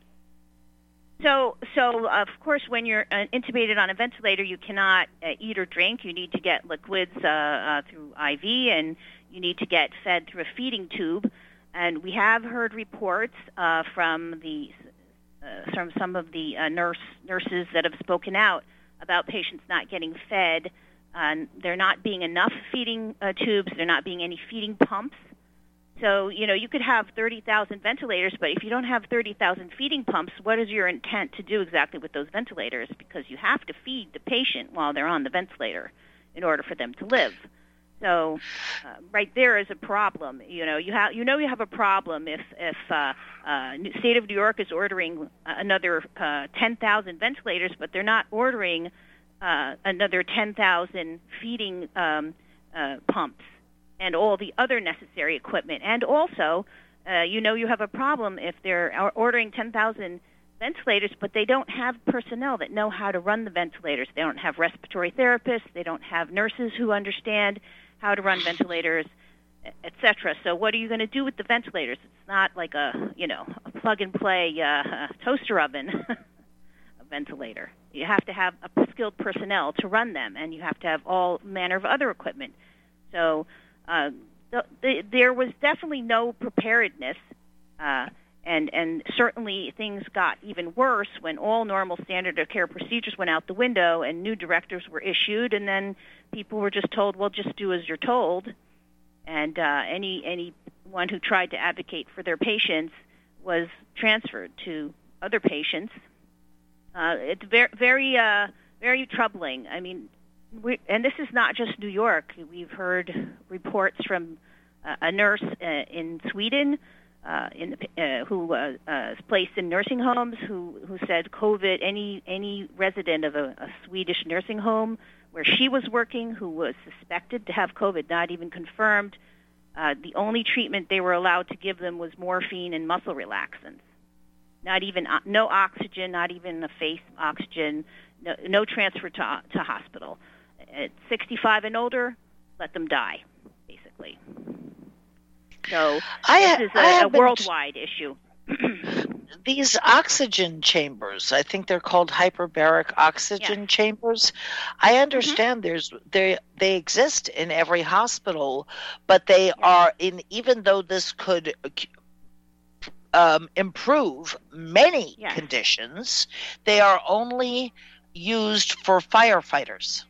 So, so of course, when you're uh, intubated on a ventilator, you cannot uh, eat or drink. You need to get liquids uh, uh, through I V, and you need to get fed through a feeding tube. And we have heard reports uh, from the uh, from some of the uh, nurse nurses that have spoken out about patients not getting fed. Uh, there not being enough feeding uh, tubes, there not being any feeding pumps. So, you know, you could have thirty thousand ventilators, but if you don't have thirty thousand feeding pumps, what is your intent to do exactly with those ventilators? Because you have to feed the patient while they're on the ventilator in order for them to live. So, uh, right there is a problem. You know, you have you know you have a problem if if uh, uh, state of New York is ordering another uh, ten thousand ventilators, but they're not ordering uh, another ten thousand feeding um, uh, pumps and all the other necessary equipment. And also, uh, you know, you have a problem if they're ordering ten thousand ventilators, but they don't have personnel that know how to run the ventilators. They don't have respiratory therapists. They don't have nurses who understand how to run ventilators, et cetera. So what are you going to do with the ventilators? It's not like a, you know, a plug-and-play uh, toaster oven, a ventilator. You have to have a skilled personnel to run them, and you have to have all manner of other equipment. So uh, the, the, there was definitely no preparedness, uh, and, and certainly things got even worse when all normal standard of care procedures went out the window and new directives were issued, and then people were just told, well, just do as you're told. And uh, any anyone who tried to advocate for their patients was transferred to other patients. Uh, it's very, very, uh, very troubling. I mean, we, and this is not just New York. We've heard reports from uh, a nurse uh, in Sweden uh, in the, uh, who uh, uh, is placed in nursing homes who, who said COVID, any, any resident of a, a Swedish nursing home where she was working who was suspected to have COVID, not even confirmed, uh, the only treatment they were allowed to give them was morphine and muscle relaxants. Not even, uh, no oxygen, not even a face oxygen, no, no transfer to, to hospital. At sixty-five and older, let them die, basically. So I, this is I a, a have been worldwide t- issue. These oxygen chambers, I think they're called hyperbaric oxygen yes. chambers. I understand mm-hmm. there's they they exist in every hospital, but they yes. are in. Even though this could um, improve many yes. conditions, they are only used for firefighters.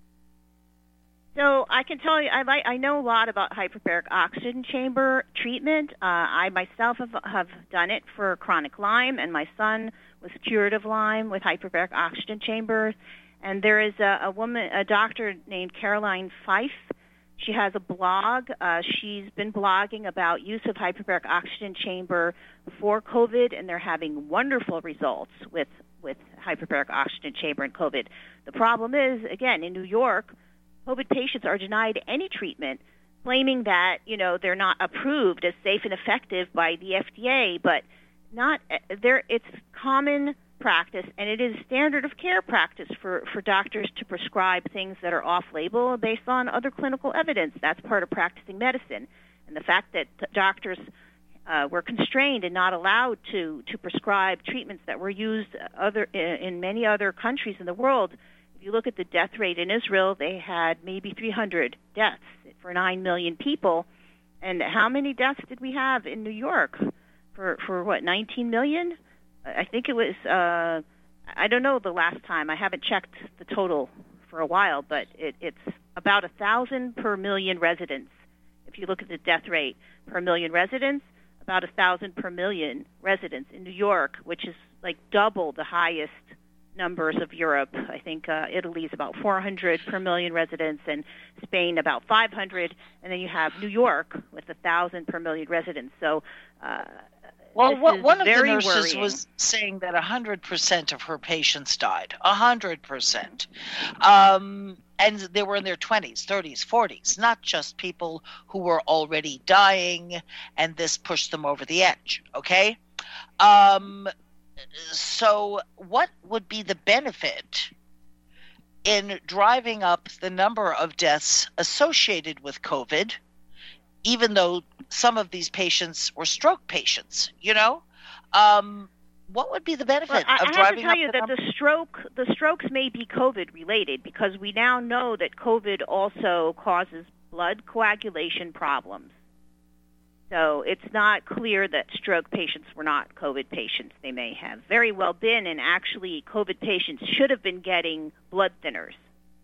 So I can tell you, I like, I know a lot about hyperbaric oxygen chamber treatment. Uh, I myself have, have done it for chronic Lyme, and my son was cured of Lyme with hyperbaric oxygen chambers. And there is a, a woman, a doctor named Caroline Fife. She has a blog. Uh, she's been blogging about use of hyperbaric oxygen chamber for COVID, and they're having wonderful results with, with hyperbaric oxygen chamber and COVID. The problem is, again, in New York, COVID patients are denied any treatment, claiming that, you know, they're not approved as safe and effective by the F D A, but not there. It's common practice, and it is standard of care practice for, for doctors to prescribe things that are off-label based on other clinical evidence. That's part of practicing medicine. And the fact that doctors uh, were constrained and not allowed to, to prescribe treatments that were used other in many other countries in the world. If you look at the death rate in Israel, they had maybe three hundred deaths for nine million people. And how many deaths did we have in New York? For, for what, nineteen million? I think it was, uh, I don't know the last time. I haven't checked the total for a while, but it, it's about one thousand per million residents. If you look at the death rate per million residents, about one thousand per million residents in New York, which is like double the highest numbers of Europe. I think uh, Italy is about four hundred per million residents, and Spain about five hundred, and then you have New York with one thousand per million residents. So uh, Well, what, one of the very nurses worrying. was saying that one hundred percent of her patients died. one hundred percent. Um, and they were in their twenties, thirties, forties, not just people who were already dying, and this pushed them over the edge, okay? Um, so what would be the benefit in driving up the number of deaths associated with COVID, even though some of these patients were stroke patients, you know? Um, what would be the benefit well, I, of I have driving to tell up you the that number? the stroke, the strokes may be COVID related, because we now know that COVID also causes blood coagulation problems. So it's not clear that stroke patients were not COVID patients. They may have very well been, and actually COVID patients should have been getting blood thinners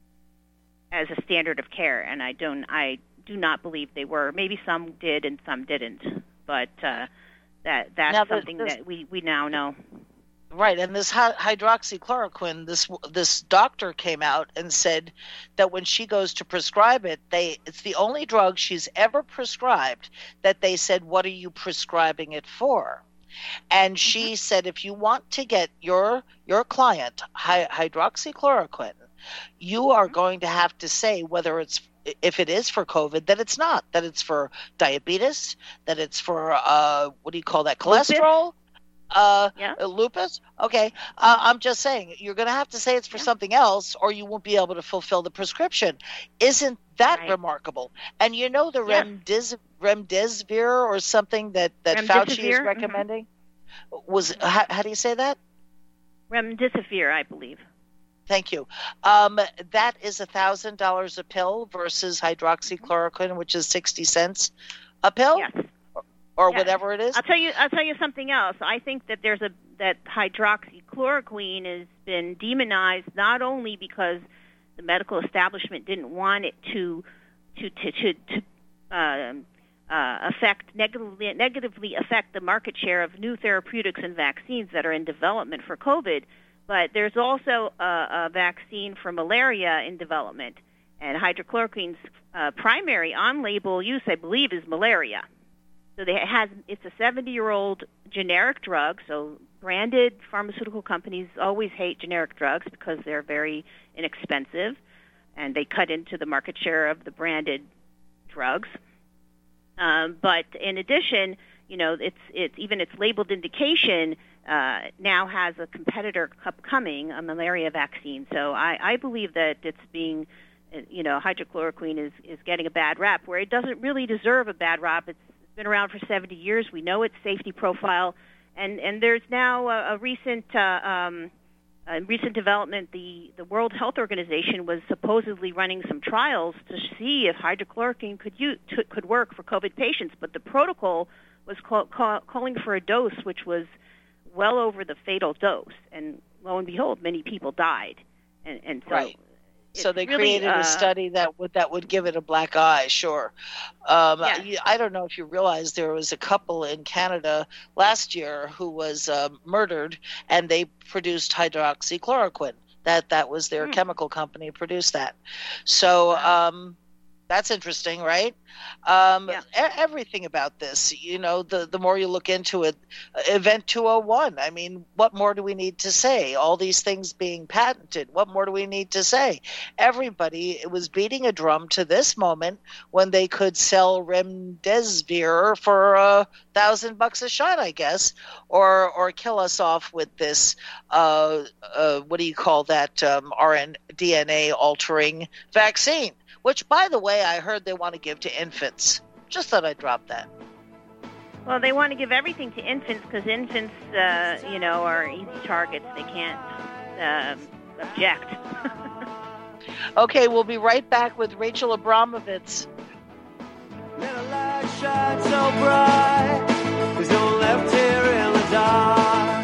as a standard of care, and I don't, I do not believe they were. Maybe some did and some didn't, but uh, that that's Now, the- something this- that we, we now know. Right, and this hy- hydroxychloroquine, this this doctor came out and said that when she goes to prescribe it, they it's the only drug she's ever prescribed that they said, "What are you prescribing it for?" And she Mm-hmm. said, if you want to get your your client hy- hydroxychloroquine, you are going to have to say whether it's if it is for COVID, that it's not, that it's for diabetes, that it's for uh, what do you call that, cholesterol? Uh, Yeah. uh, lupus? Okay. Uh, I'm just saying, you're going to have to say it's for Yeah. something else, or you won't be able to fulfill the prescription. Isn't that Right. remarkable? And you know the Yeah. remdis- remdesivir or something that, that Fauci is Remdesivir, mhm. recommending? Was how, how do you say that? Remdesivir, I believe. Thank you. Um, that is one thousand dollars a pill versus hydroxychloroquine, which is sixty cents a pill? Yes. Or Yes. whatever it is? I'll tell you. I'll tell you something else. I think that there's a that hydroxychloroquine has been demonized not only because the medical establishment didn't want it to to to to, to um, uh, affect negatively negatively affect the market share of new therapeutics and vaccines that are in development for COVID. But there's also a, a vaccine for malaria in development, and hydrochloroquine's uh, primary on-label use, I believe, is malaria. So they has it's a seventy-year-old generic drug. So branded pharmaceutical companies always hate generic drugs because they're very inexpensive, and they cut into the market share of the branded drugs. Um, but in addition, you know, it's it's even its labeled indication uh, now has a competitor upcoming, a malaria vaccine. So I, I believe that it's being, you know, hydrochloroquine is is getting a bad rap where it doesn't really deserve a bad rap. It's been around for seventy years. We know its safety profile, and and there's now a, a recent uh, um, a recent development. The the World Health Organization was supposedly running some trials to see if hydrochloroquine could use, to, could work for COVID patients, but the protocol was call, call, calling for a dose which was well over the fatal dose, and lo and behold, many people died, and and so. Right. So they it's really, created uh, a study that would that would give it a black eye, sure. Um, Yes. you- I don't know if you realize there was a couple in Canada last year who was um, murdered, and they produced hydroxychloroquine. that that was their mm. chemical company produced that. So um, that's interesting, right? Um, yeah. e- everything about this, you know, the, the more you look into it, Event two oh one, I mean, what more do we need to say? All these things being patented, what more do we need to say? Everybody was beating a drum to this moment when they could sell remdesivir for a thousand bucks a shot, I guess, or or kill us off with this, uh, uh, what do you call that, um, R N D N A altering vaccine, which, by the way, I heard they want to give to infants. Just thought I'd drop that. Well, they want to give everything to infants because infants, uh, you know, are easy targets. They can't uh, object. Okay, we'll be right back with Rachel Abramovitz. Let a light shine so bright, there's no one left here in the dark.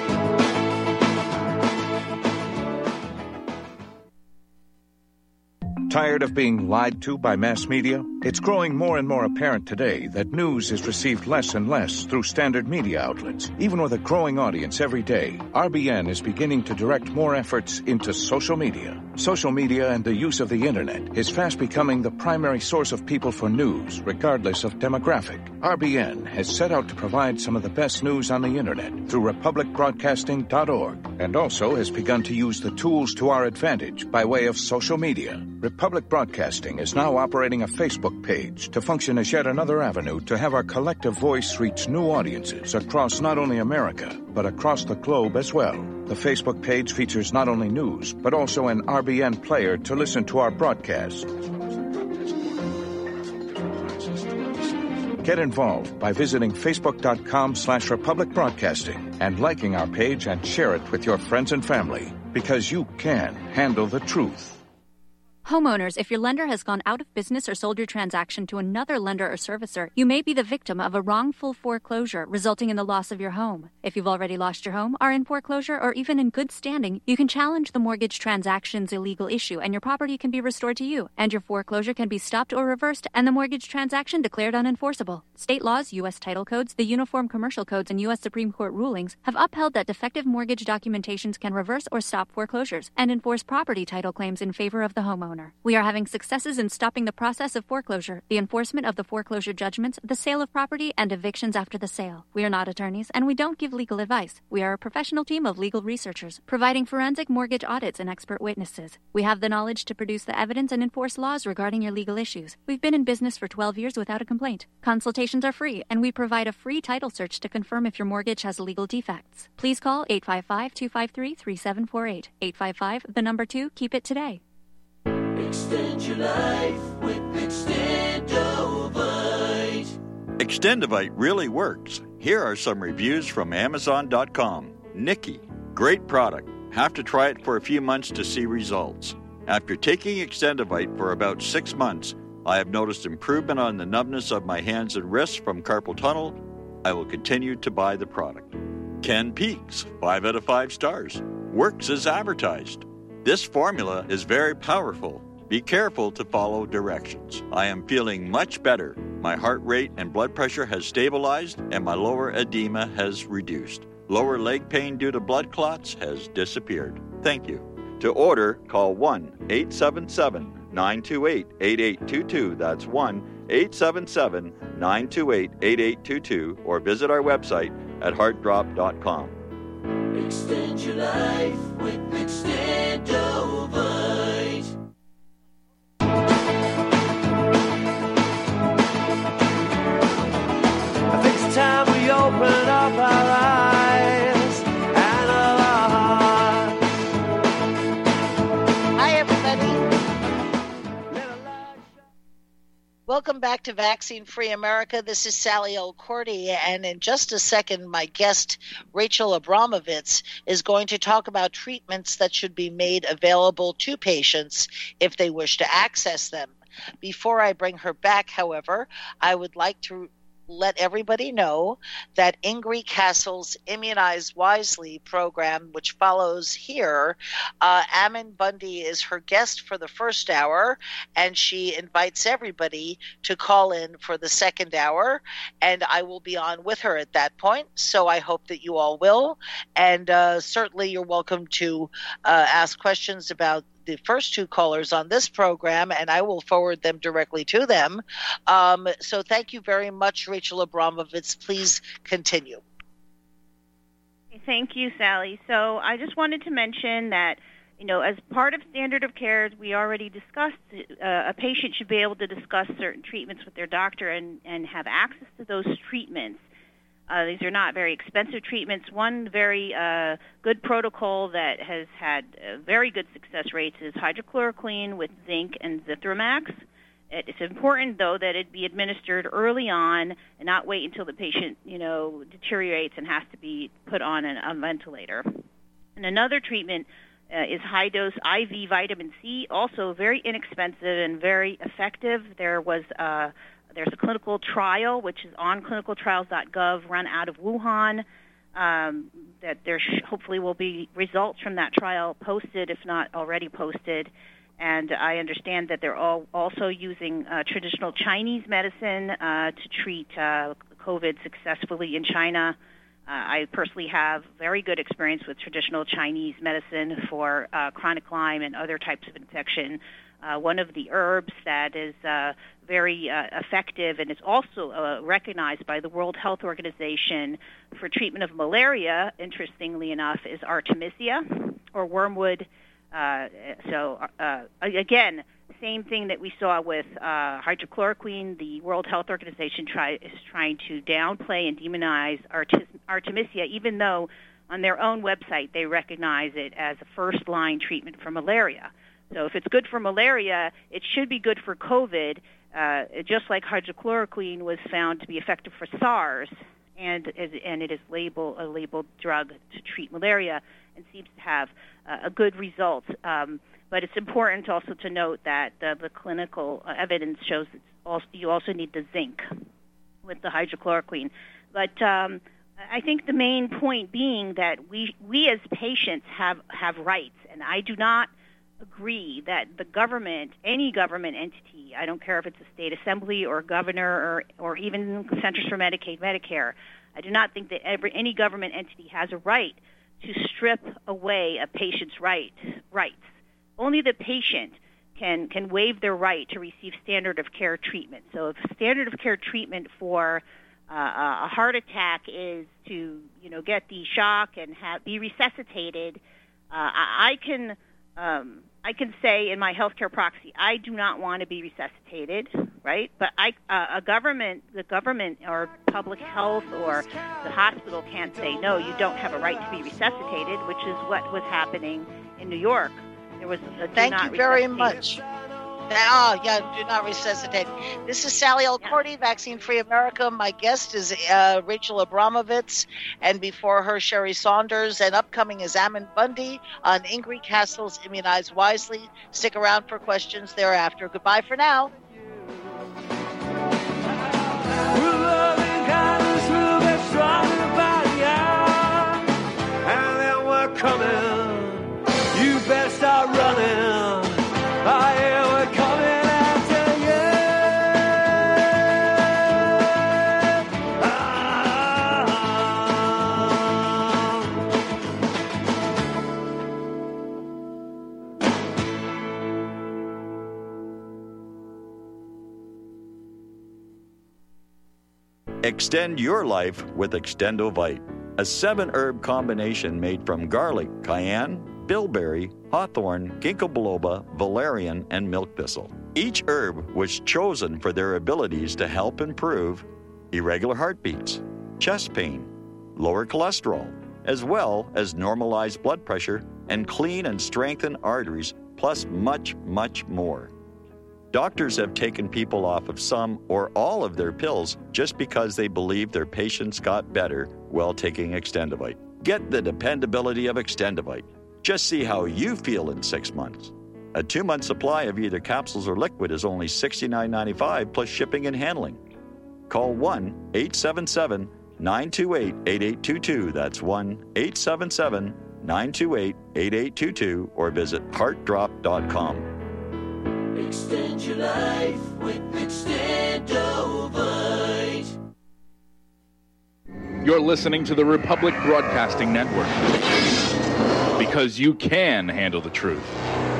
Tired of being lied to by mass media? It's growing more and more apparent today that news is received less and less through standard media outlets. Even with a growing audience every day, R B N is beginning to direct more efforts into social media. Social media and the use of the internet is fast becoming the primary source of people for news, regardless of demographic. R B N has set out to provide some of the best news on the internet through republic broadcasting dot org, and also has begun to use the tools to our advantage by way of social media. Republic Broadcasting is now operating a Facebook page to function as yet another avenue to have our collective voice reach new audiences across not only America, but across the globe as well. The Facebook page features not only news, but also an R B N player to listen to our broadcasts. Get involved by visiting facebook.com slash Republic Broadcasting and liking our page and share it with your friends and family, because you can handle the truth. Homeowners, if your lender has gone out of business or sold your transaction to another lender or servicer, you may be the victim of a wrongful foreclosure resulting in the loss of your home. If you've already lost your home, are in foreclosure, or even in good standing, you can challenge the mortgage transaction's illegal issue and your property can be restored to you, and your foreclosure can be stopped or reversed and the mortgage transaction declared unenforceable. State laws, U S title codes, the Uniform Commercial Codes, and U S Supreme Court rulings have upheld that defective mortgage documentations can reverse or stop foreclosures and enforce property title claims in favor of the homeowner. We are having successes in stopping the process of foreclosure, the enforcement of the foreclosure judgments, the sale of property, and evictions after the sale. We are not attorneys, and we don't give legal advice. We are a professional team of legal researchers, providing forensic mortgage audits and expert witnesses. We have the knowledge to produce the evidence and enforce laws regarding your legal issues. We've been in business for twelve years without a complaint. Consultations are free, and we provide a free title search to confirm if your mortgage has legal defects. Please call eight five five, two five three, three seven four eight. eight five five, the number two, keep it today. Extend your life with Extendovite. Extendovite really works. Here are some reviews from Amazon dot com. Nikki, great product. Have to try it for a few months to see results. After taking Extendovite for about six months, I have noticed improvement on the numbness of my hands and wrists from carpal tunnel. I will continue to buy the product. Ken Peaks, five out of five stars. Works as advertised. This formula is very powerful. Be careful to follow directions. I am feeling much better. My heart rate and blood pressure has stabilized, and my lower edema has reduced. Lower leg pain due to blood clots has disappeared. Thank you. To order, call one eight seven seven, nine two eight, eight eight two two. That's one eight seven seven, nine two eight, eight eight two two, or visit our website at heart drop dot com. Extend your life with Extendovite. I think it's time we open up our eyes and our hearts. Hi, everybody. Welcome back to Vaccine Free America. This is Sally L. Cordy, and in just a second, my guest, Rachel Abramovitz, is going to talk about treatments that should be made available to patients if they wish to access them. Before I bring her back, however, I would like to let everybody know that Ingrid Castle's Immunize Wisely program, which follows here, uh, Ammon Bundy is her guest for the first hour, and she invites everybody to call in for the second hour, and I will be on with her at that point, so I hope that you all will, and uh, certainly you're welcome to uh, ask questions about the first two callers on this program, and I will forward them directly to them. Um, so thank you very much, Rachel Abramovitz. Please continue. Thank you, Sally. So I just wanted to mention that, you know, as part of standard of care, we already discussed, uh, a patient should be able to discuss certain treatments with their doctor and, and have access to those treatments. Uh, these are not very expensive treatments. One very uh, good protocol that has had uh, very good success rates is hydrochloroquine with zinc and Zithromax. It's important, though, that it be administered early on and not wait until the patient, you know, deteriorates and has to be put on an, a ventilator. And another treatment uh, is high-dose I V vitamin C, also very inexpensive and very effective. There was uh, There's a clinical trial, which is on clinical trials dot gov, run out of Wuhan, um, that there sh- hopefully will be results from that trial posted, if not already posted. And I understand that they're all also using uh, traditional Chinese medicine uh, to treat uh, COVID successfully in China. Uh, I personally have very good experience with traditional Chinese medicine for uh, chronic Lyme and other types of infection. Uh, one of the herbs that is uh, very uh, effective and is also uh, recognized by the World Health Organization for treatment of malaria, interestingly enough, is Artemisia or wormwood. Uh, so, uh, again, same thing that we saw with uh, hydrochloroquine. The World Health Organization try, is trying to downplay and demonize Artem- Artemisia, even though on their own website they recognize it as a first-line treatment for malaria. So if it's good for malaria, it should be good for COVID, uh, just like hydrochloroquine was found to be effective for SARS, and and it is labeled a labeled drug to treat malaria and seems to have uh, a good result. Um, but it's important also to note that uh, the clinical evidence shows that also, you also need the zinc with the hydrochloroquine. But um, I think the main point being that we we as patients have, have rights, and I do not agree that the government, any government entity, I don't care if it's a state assembly or governor or, or even Centers for Medicaid, Medicare, I do not think that every, any government entity has a right to strip away a patient's right, rights. Only the patient can, can waive their right to receive standard of care treatment. So if standard of care treatment for uh, a heart attack is to, you know, get the shock and have, be resuscitated, uh, I, I can... Um, I can say in my healthcare proxy, I do not want to be resuscitated, right? But I, uh, a government, the government or public health or the hospital can't say, no, you don't have a right to be resuscitated, which is what was happening in New York. There was a do Thank not you very resuscitate. much. Oh, yeah, do not resuscitate. This is Sally L. Cordy, Vaccine Free America. My guest is uh, Rachel Abramovitz, and before her, Sherry Saunders, and upcoming is Ammon Bundy on Ingrid Castle's Immunize Wisely. Stick around for questions thereafter. Goodbye for now. And then we're coming. You better start running. I am. Extend your life with Extendovite, a seven-herb combination made from garlic, cayenne, bilberry, hawthorn, ginkgo biloba, valerian, and milk thistle. Each herb was chosen for their abilities to help improve irregular heartbeats, chest pain, lower cholesterol, as well as normalize blood pressure and clean and strengthen arteries, plus much, much more. Doctors have taken people off of some or all of their pills just because they believe their patients got better while taking Extendovite. Get the dependability of Extendovite. Just see how you feel in six months. A two-month supply of either capsules or liquid is only sixty-nine ninety-five plus shipping and handling. call one eight seven seven, nine two eight, eight eight two two. That's one eight seven seven, nine two eight, eight eight two two, or visit heart drop dot com. Extend your life with Extendovite. You're listening to the Republic Broadcasting Network, because you can handle the truth.